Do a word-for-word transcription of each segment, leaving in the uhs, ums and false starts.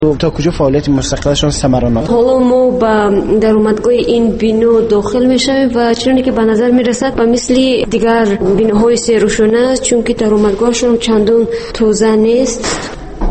تا کجا فعالیت مستقلشون ثمرانات؟ حالا ما با درآمدگاه این بینو داخل میشویم و چنانه که به نظر میرسد به مثل دیگر بینوهای سیروشونه است، چون که درآمدگاهشون چندان توزیع نیست.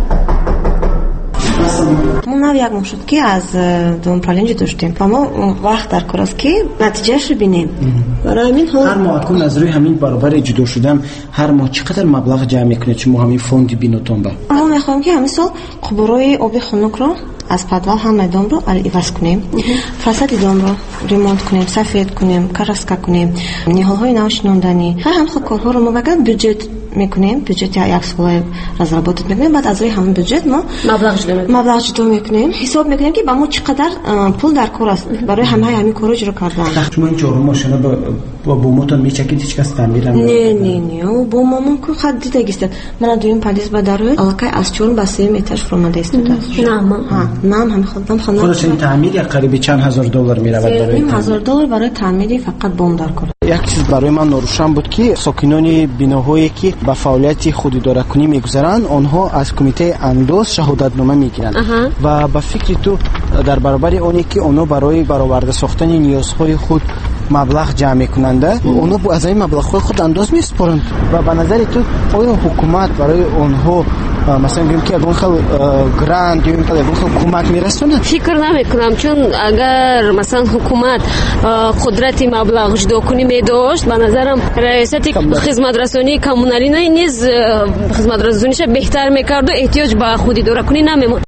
ما یک ماه شد که از دوم پرالنج داشتیم و ما وقت در کار است که نتیجهش ببینیم. برای همین هر ماه اکنون از روی همین برابر جدا شدن هر ماه چقدر مبلغ جمع میکنه چون ما همین فوند بینوتون با ما میخوایم که همین سال قبورای آب خنک رو از پدوال هم دام رو عوض کنیم، فساد دام رو ریمونت کنیم، سفید کنیم، کاراسکا کنیم، نیهالهای نوشناندنی هر هم خود کارها رو ما بگم بودجت میکنیم، بودجت یک سال разработать میکنیم. بعد از روی همین بودجت ما مبلغ جدا میکنیم مبلغ جدا میکنیم، حساب میکنیم که با ما چقدر پول در کار است برای همه همین کارو اجرا کردن. شما این چهارم ماشینا با با بومتون میچکید هیچ کس تعمیر نه نه نه با مامان کو خود دیده گیست. من دویم پلیس با داره علاقه از چون با سه مترش فرماده است. نه ما ها نام هم خودم خانم خودش این تعمیر یک قریب چند هزار دلار میرود برای هزار دلار برای تعمیر فقط بوم در کار. یک چیز برای من نوروشن بود که ساکنان بیناهایی که به فعالیت خود اداره کنی میگذارند آنها از کمیته اندوز شهادتنامه میگیرند و به فکر تو در برابر اونی که اونها برای برآورده ساختن نیازهای خود مبلغ جمع میکنند اونها از این مبلغ خود انداز میسپارند و به نظر تو آیا حکومت برای اونها مثلا میگم که اون خیلی گراند یا اینکه اون خیلی کمک میرسونه؟ فکر نمیکنم، چون اگر مثلا حکومت قدرت مبلغ جدا کنی میداشت به نظرم ریاست خدمت رسانی کمونالی نیز خدمت رسانیش بهتر میکرد و احتیاج به خود اداره کنی نمیموند.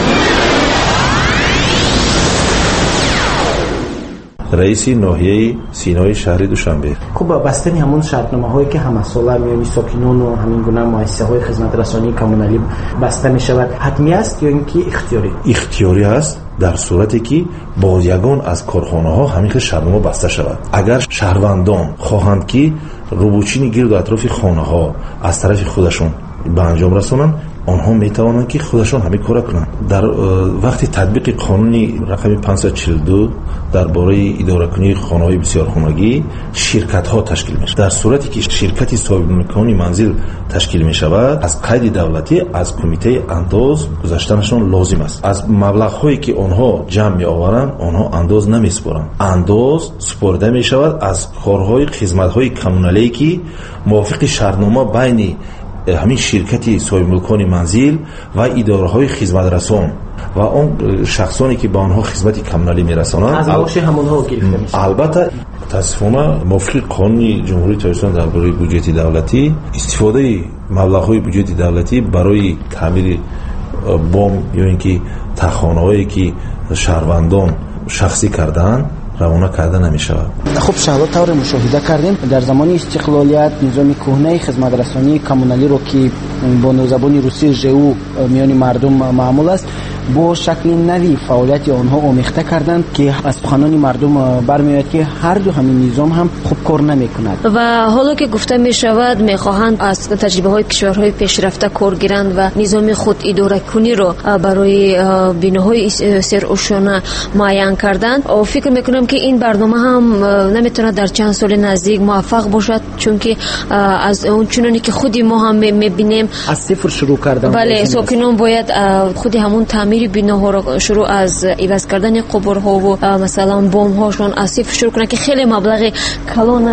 رئیس ناحیه سینای شهر دوشنبه. خب بستنی همون شرطنامه هایی که همساله میانی ساکنان و همین گونه مؤسسه های خدمت رسانی کمونالی بسته می شود حتمی است یا اینکه اختیاری؟ اختیاری است در صورتی که با یگان از کارخانه ها همین شرطنامه بسته شود. اگر شهروندان خواهند که روبوچینی گرد و اطراف خانه ها از طرف خودشون به انجام رسانند آنها می توانند که خودشان همین کار کنند. در وقتی تطبیق قانون رقم پانصد و چهل و دو درباره اداره کنی خانه‌های بسیار خانگی شرکت ها تشکیل می شود. در صورتی که شرکتی صاحب ملکان منزل تشکیل می شود از قید دولتی از کمیته انداز گذاشتنشان لازم است. از مبلغ هایی که آنها جمع می آورند آنها انداز نمی سپارند. انداز سپرده می شود از کارهای خدمت های کمونالی که موافق شرطنامه بین همین شرکتی صاحب ملکان منزل و اداره های خدمت رسان و اون شخصانی که با آنها خدمت کمونالی میرسانند از باشه همونها گرفته میشه. البته متاسفانه موافق قانون جمهوری تاجیکستان درباره بودجت دولتی استفاده مبلغ های بودجت دولتی برای تعمیر بام یا اینکه تخانه‌هایی که شهروندان شخصی کردن روانه کرده نمی شود. خب شهلا طور مشاهده کردیم در زمان استقلالیت نظام کهنه خدمت رسانی کمونالی رو که با نوزبان روسی ژئو میان مردم معمول است با شکل نوی فعالیت آنها آمیخته کردند که از سخنان مردم برمیاد که هر دو همین نظام هم خوب کار نمی کند و حالا که گفته می شود می خواهند از تجربه های کشورهای پیشرفته کار گیرند و نظام خود اداره کنی رو برای بیناهای سیروشونه معین کردند. فکر می کنم که این برنامه هم نمیتونه در چند سال نزدیک موفق باشد، چون که از اون چنانی که خودی ما هم میبینیم از صفر شروع کردن. بله ساکنان باید خودی همون تعمیر بیناها رو شروع از عوض کردن قبورها و مثلا بام هاشون از صفر شروع کنند که خیلی مبلغ کلان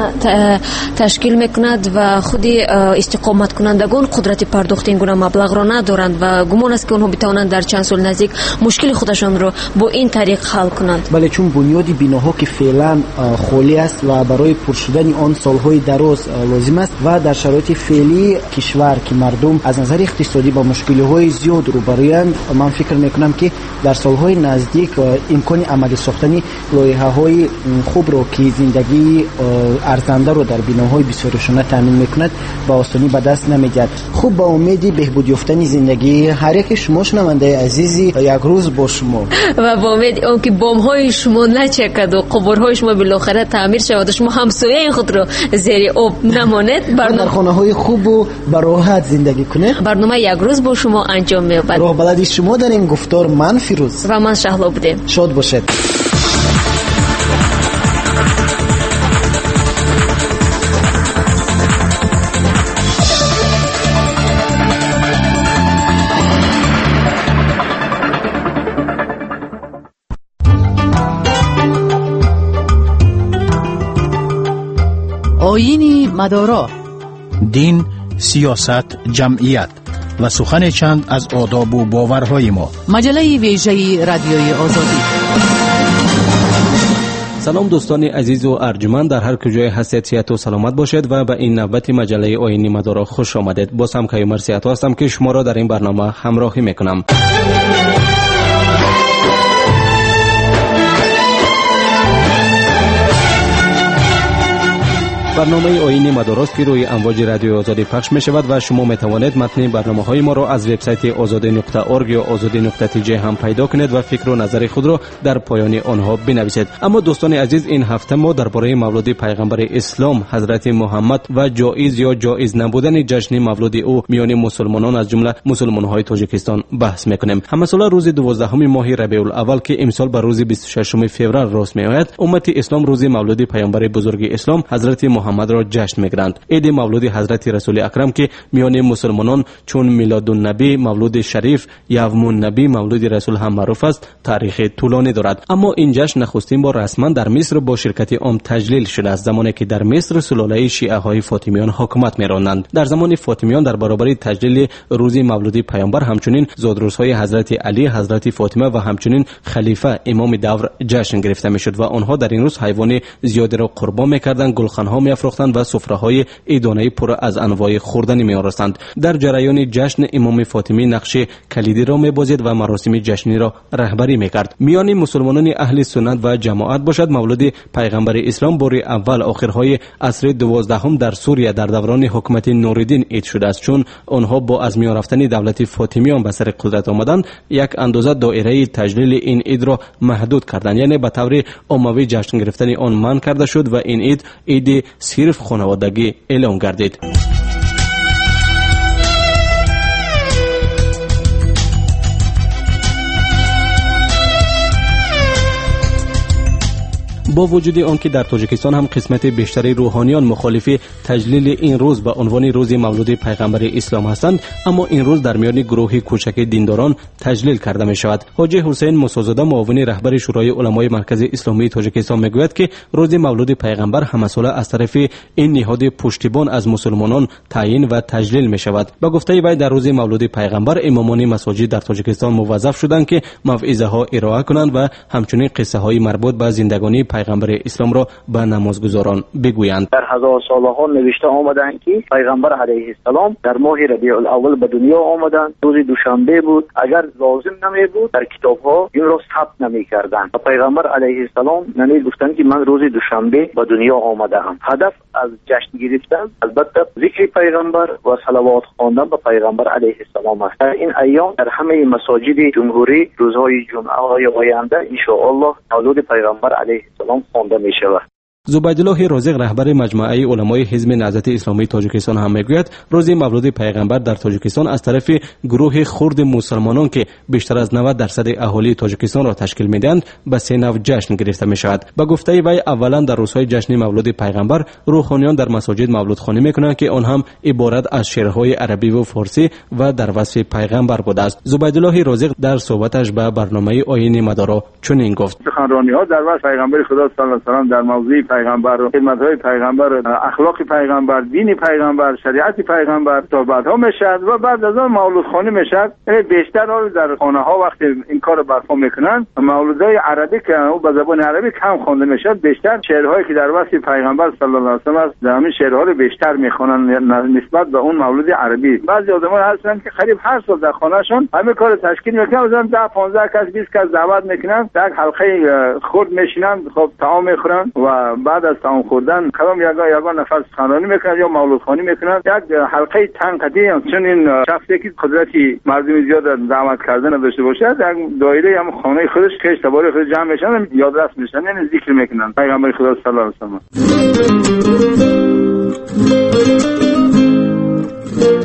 تشکیل میکند و خودی استقامت کنندگان قدرت پرداخت این گونه مبلغ را ندارند و گمان است که اونها بتوانند در چند سال نزدیک مشکل خودشان رو با این طریق حل کنند. بله چون بنیاد بیناها که فعلا خالی است و برای پر شدن آن سالهای دراز لازم است و در شرایط فعلی کشور که مردم از نظر اقتصادی با مشکل‌های زیاد روبرویند من فکر میکنم که در سالهای نزدیک امکان عملی ساختن لایحه‌های خوب رو که زندگی ارزنده رو در بیناهای بسیارشونه تامین میکند با آسانی به دست نمیاد. خوب با امید بهبود یافتن زندگی هر یک شما شنونده عزیزی یک روز با شما و با امید اون که بم‌های شما نچکد و قبورهای شما بالاخره تعمیر شود و شما همسایه خود رو زیر آب نماند، در خانه‌های خوب و براحت زندگی کنید. برنامه یک روز با شما انجام می‌یابد. راه بلدی شما در این گفتار من فیروز و من شهلا بودیم. شاد باشید. آیین مدارا، دین، سیاست، جمعیت و سخن چند از آداب و باورهای ما. مجله ویژه رادیوی آزادی. سلام دوستان عزیز و ارجمند، در هر کجای هستید صحت و سلامت باشید و به این نوبت مجله آیین مدارا خوش آمدید. باز هم کیومر صحت هستم که شما را در این برنامه همراهی میکنم. برنامه آیین مداراست که روی امواج رادیو آزادی پخش می شود و شما می توانید متن برنامه های ما را از وبسایت آزادی نقطه اورگ یا آزادی نقطه تی جی هم پیدا کنید و فکر و نظر خود را در پایان آنها بنویسید. اما دوستان عزیز، این هفته ما درباره مولد پیغمبر اسلام حضرت محمد و جایز یا جایز نبودن جشن مولد او میان مسلمانان از جمله مسلمان های تاجیکستان بحث میکنیم. همساله روز دوازدهم ماه ربیع الاول که امسال به روز بیست و ششم فوریه راست میآید، امت اسلام روز مولد پیامبر بزرگ اسلام حضرت محمد را جشن میگیرند. عید مولد حضرت رسول اکرم که میان مسلمانان چون میلاد النبی، مولد شریف، یوم النبی، مولد رسول هم معروف است، تاریخ طولانی دارد. اما این جشن نخستین بار رسما در مصر با شرکت عام تجلیل شده است، زمانی که در مصر سلاله شیعه های فاطمیان حکومت می‌راندند. در زمان فاطمیان در برابر تجلیل روز مولد پیامبر همچنین زادروزهای حضرت علی، حضرت فاطمه و همچنین خلیفه امام دور جشن گرفته میشد و آنها در این روز حیوان زیادی را قربان می‌کردند، گلخان‌ها می‌افروختند و سفره‌های عیدانه پر از انواع خوردنی می‌آراستند. در جریان جشن امام فاطمی نقش کلیدی را می‌بازید و مراسم جشنی را رهبری می‌کرد. میان مسلمانان اهل سنت و جماعت باشد مولد پیغمبر اسلام بار اول آخرهای عصر دوازدهم در سوریه در دوران حکومت نوردین عید شده است، چون آنها با از میان رفتن دولت فاطمیان به سر قدرت آمدند یک اندازه دایره تجلیل این عید را محدود کردند، یعنی به طور عمومی جشن گرفتن آن منع کرده شد و این عید عید صرف خانوادگی اعلام گردید. با وجود آنکه در تاجیکستان هم قسمت بیشتری روحانیان مخالف تجلیل این روز به عنوان روز مولد پیغمبر اسلام هستند، اما این روز در میان گروه کوچک دینداران تجلیل کرده می شود. حاجی حسین موسی‌زاده معاون رهبر شورای علمای مرکز اسلامی تاجیکستان میگوید که روز مولد پیغمبر همساله از طرف این نهاد پشتیبان از مسلمانان تعیین و تجلیل می شود. با گفته وی در روز مولد پیغمبر امامان مساجد در تاجیکستان موظف شدند که موعظه ها ارائه کنند و همچنین قصه های مربوط به زندگانی پیغمبر اسلام را به نمازگزاران بگویند. در هزار سالها نوشته آمدند که پیغمبر علیه السلام در ماه ربیع الاول به دنیا آمدند. روز دوشنبه بود. اگر لازم نمی بود در کتاب ها این را ثبت نمی کردند. پیغمبر علیه السلام نمی گفتند که من روز دوشنبه به دنیا آمدم. هدف از جشن گرفتن البته ذکر پیغمبر و صلوات خواندن به پیغمبر علیه السلام است. در این ایام در همه مساجد جمهوری روزهای جمعه های آینده ان شاء الله مولد پیغمبر علیه السلام خوانده می شود. زبیدالله رازق رهبر مجموعه علمای حزب نهضت اسلامی تاجیکستان هم میگوید روز مولد پیغمبر در تاجیکستان از طرف گروه خرد مسلمانان که بیشتر از نود درصد اهالی تاجیکستان را تشکیل میدهند به سه نوع جشن گرفته می شود. با گفته وی اولا در روزهای جشن مولد پیغمبر روحانیان در مساجد مولد خوانی میکنند که آن هم عبارت از شعرهای عربی و فارسی و در وصف پیغمبر بوده است. زبیدالله رازق در صحبتش به برنامه آیین مدارا چنین گفت: سخنرانی‌ها در وصف پیغمبر خدا صلی الله علیه و آله در موضوع پیغمبر، خدمت‌های پیغمبر، اخلاق پیغمبر، دین پیغمبر، شریعت پیغمبر صحبت‌ها میشد و بعد از آن مولود خوانی میشد. یعنی بیشتر در خانه‌ها وقتی این کارو برپا میکنن مولودهای عربی که او به زبان عربی کم خوانده میشد، بیشتر شعرهایی که در وصف پیغمبر صلی الله علیه و آله در همین شعرها رو بیشتر میخوانن نسبت به اون مولود عربی. بعضی آدم‌ها هستن که قریب هر سال در خانه‌شون همین کارو تشکیل میکنن، مثلا ده پانزده کس بیست کس دعوت میکنن، در حلقه خرد میشینن، خب طعام میخورن و بعد از طعام خوردن کدام یگا یگا نفر سخنرانی میکنن یا مولود خوانی میکنن. یک حلقه تنقیدی چون این شخصی که قدرتی مردم زیاد دعوت کردن داشته باشه در دایره هم خانه خودش که اشتباهی خود جمع میشن یادداشت میشن، یعنی ذکر میکنن پیغمبر خدا صلی الله علیه و آله.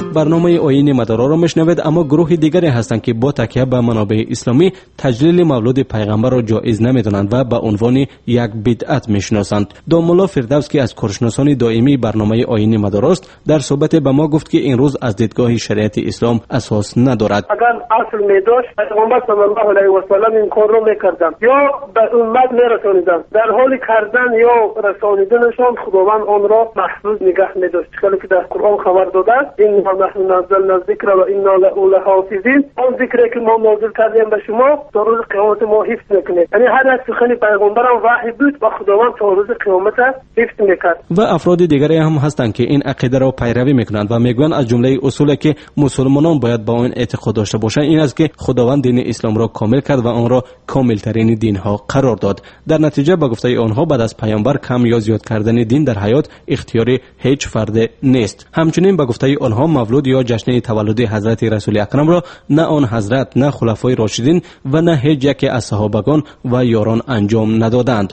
برنامه آیین مدارا را میشنوید، اما گروه دیگری هستند که با تکیه به منابع اسلامی تجلیل مولود پیغمبر را جایز نمیدانند و به عنوان یک بدعت میشناسند. دامولا فردوس که از کارشناسان دائمی برنامه آیین مدارا است، در صحبت به ما گفت که این روز از دیدگاه شریعت اسلام اساس ندارد. اگر اصل می داشت پیغمبر صلی الله علیه و سلم این کار را میکردند یا به امت میرسانیدند. در حال کردن یا رسانیدنشان خداوند آن را محفوظ نگه می‌داشت، چون که در قرآن خبر داده است این نحن نزلنا الذکر و انا له لحافظین. آن ذکری که ما نازل کردیم به شما تا روز قیامت ما حفظ میکنه. یعنی هر یک سخن پیغمبر هم وحی بود و خداوند تا روز قیامت حفظ میکرد. و افراد دیگری هم هستند که این عقیده را پیروی میکنند و میگویند از جمله اصولی که مسلمانان باید با آن اعتقاد داشته باشند این است که خداوند دین اسلام را کامل کرد و آن را کامل ترین دین ها قرار داد. در نتیجه به گفته آنها بعد از پیامبر کم یا زیاد کردن دین در حیات اختیار هیچ فرد نیست. همچنین به گفته آنها مولود یا جشن تولد حضرت رسول اکرم را نه آن حضرت، نه خلفای راشدین و نه هیچ یک از صحابگان و یاران انجام ندادند.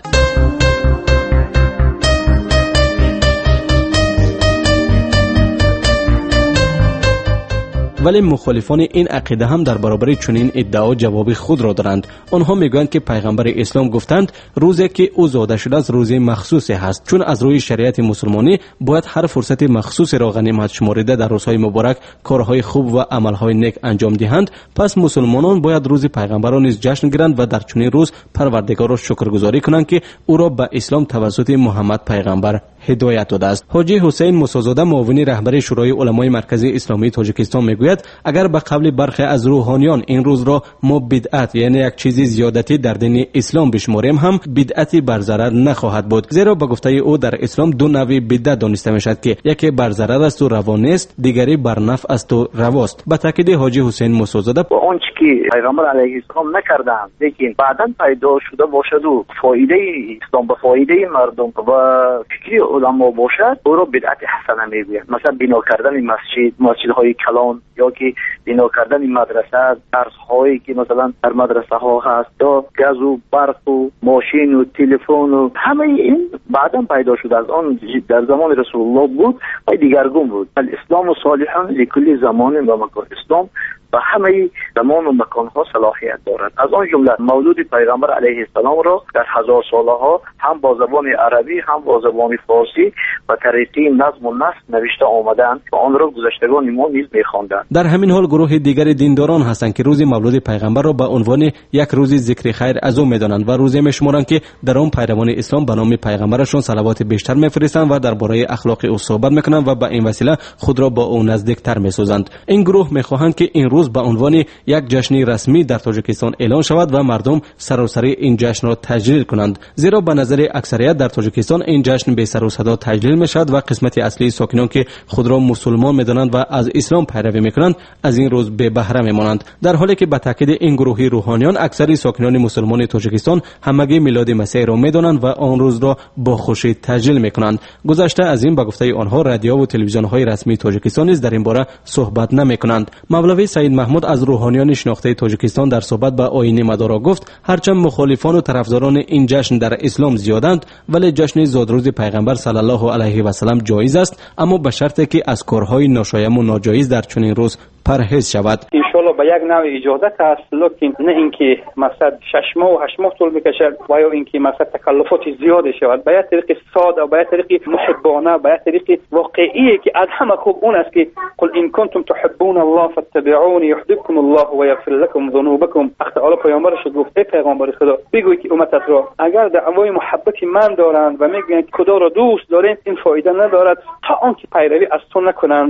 ولی مخالفان این عقیده هم در برابر چنین ادعا جواب خود را دارند. آنها میگویند که پیغمبر اسلام گفتند روزی که او زاده شده است روز مخصوصی هست، چون از روی شریعت مسلمانی باید هر فرصت مخصوصی را غنیمت شمارده در روزهای مبارک کارهای خوب و عملهای نیک انجام دهند. پس مسلمانان باید روز پیغمبر را نیز جشن گیرند و در چنین روز پروردگار را شکرگزاری کنند که او را به اسلام توسط محمد پیغمبر هدایت داده است. حاجی حسین موسی‌زاده معاون رهبر شورای علمای مرکزی اسلامی تاجیکستان میگوید اگر به قول برخی از روحانیان این روز را ما بدعت یعنی یک چیزی زیادتی در دین اسلام بشماریم هم بدعتی بر ضرر نخواهد بود، زیرا به گفته او در اسلام دو نوع بدعت دانسته میشد که یکی بر ضرر است و روا نیست، دیگری بر نفع است و رواست. به تاکید حاجی حسین موسی‌زاده اون چیزی که پیغمبر علیه السلام نکردند لیکن بعداً پیدا شده باشد و فایده اسلام به فایده مردم و فکری علما باشد او را بدعت حسنه میگویند. مثلا بنا کردن مسجد، مسجدهای کلان یا که بنا کردن مدرسه، درس هایی که مثلا در مدرسه ها هست یا گاز و برق و ماشین و تلفن و همه این بعدا پیدا شد. از آن در زمان رسول الله بود و دیگرگون بود. الاسلام صالحان لکل زمان و مکان. اسلام و همه زمان و مکان ها صلاحیت دارد. از آن جمله مولود پیغمبر علیه السلام را در هزار ساله ها هم با زبان عربی هم با زبان فارسی و طریقه نظم و نسق نوشته آمدند و آن را گذشتگان ما نیز می‌خواندند. در همین حال گروه دیگر دینداران هستند که روز مولود پیغمبر را به عنوان یک روز ذکر خیر از او می‌دانند و روزی می‌شمارند که در آن پیروان اسلام به نام پیغمبرشون صلوات بیشتر می‌فرستند و درباره اخلاق او صحبت می‌کنند و به این وسیله خود را با او نزدیک‌تر می‌سازند. این گروه می‌خواهند که این روز به عنوان یک جشن رسمی در تاجیکستان اعلان شود و مردم سراسری این جشن را تجلیل کنند، زیرا به نظر اکثریت در تاجیکستان این جشن به سر و صدا تجلیل می‌شود و قسمت اصلی ساکنان که خود را مسلمان می‌دانند و از اسلام پیروی می‌کنند از این روز به بهره می‌مانند، در حالی که به تاکید این گروه روحانیان اکثر ساکنان مسلمان تاجیکستان همگی میلاد مسیح را می‌دانند و آن روز را با خوشی تجلیل می‌کنند. گذشته از این به گفته آنها رادیو و تلویزیون‌های رسمی تاجیکستان نیز در این باره صحبت نمی‌کنند. مولوی سید محمود از روحانیان شناخته تاجیکستان در صحبت با آیین مدارا گفت هرچند مخالفان و طرفداران این جشن در اسلام زیادند ولی جشن زادروز پیغمبر صلی الله علیه و سلم جایز است، اما به شرطی که از کارهای ناشایان و ناجایز در چنین روز پرهیز شود. ان شاء الله به یک نوع اجازت است، لکن نه اینکه مثلا شش ماه و هشت ماه طول بکشد و یا اینکه مثلا تکلفات زیاد شود. به یک طریق ساده و به یک طریق محبانه، به یک طریق واقعی که از همه خوب اون است که قل ان کنتم تحبون الله فاتبعوني يحببكم الله ويغفر لكم ذنوبكم. تعالی پیامبرش گفت ای پیغمبر خدا بگوی که امتت را اگر دعوای محبت من دارند و میگویند خدا را دوست دارند این فایده ندارد تا آنکه پیروی از تو نکنند.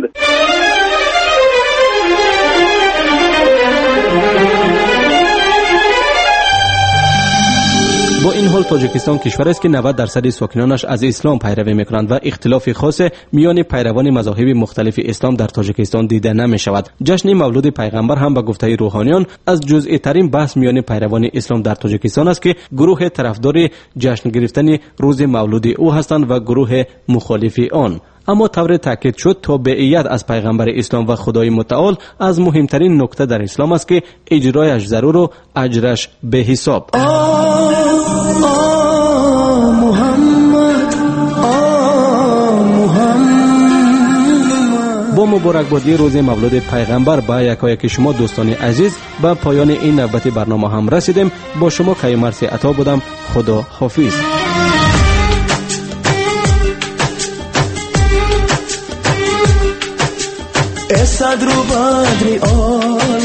با این حال تاجیکستان کشور است که نود درصد ساکنانش از اسلام پیروی میکنند و اختلاف خاص میان پیروان مذاهب مختلف اسلام در تاجیکستان دیده نمی شود. جشن مولود پیغمبر هم به گفته روحانیان از جزئی ترین بحث میان پیروان اسلام در تاجیکستان است که گروه طرفدار جشن گرفتن روز مولود او هستند و گروه مخالف آن. اما طور تاکید شد تابعیت از پیغمبر اسلام و خدای متعال از مهمترین نکته در اسلام است که اجرایش ضرور و اجرش به حساب. آه آه محمد آه محمد. با مبارکبادی روز مولد پیغمبر با یکایک شما دوستان عزیز به پایان این نوبت برنامه هم رسیدیم. با شما کیومرث عطا بودم. خدا حافظ. صدر و بدری